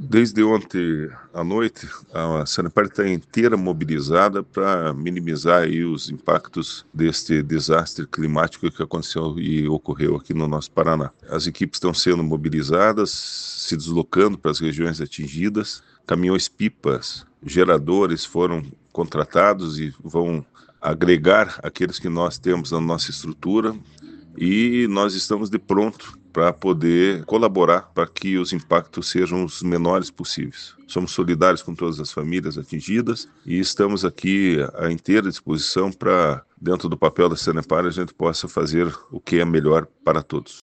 Desde ontem à noite, a Sanepar está inteira mobilizada para minimizar aí os impactos deste desastre climático que aconteceu e ocorreu aqui no nosso Paraná. As equipes estão sendo mobilizadas, se deslocando para as regiões atingidas. Caminhões-pipas, geradores foram contratados e vão agregar aqueles que nós temos na nossa estrutura, e nós estamos de pronto para poder colaborar para que os impactos sejam os menores possíveis. Somos solidários com todas as famílias atingidas e estamos aqui à inteira disposição para, dentro do papel da Sanepar, a gente possa fazer o que é melhor para todos.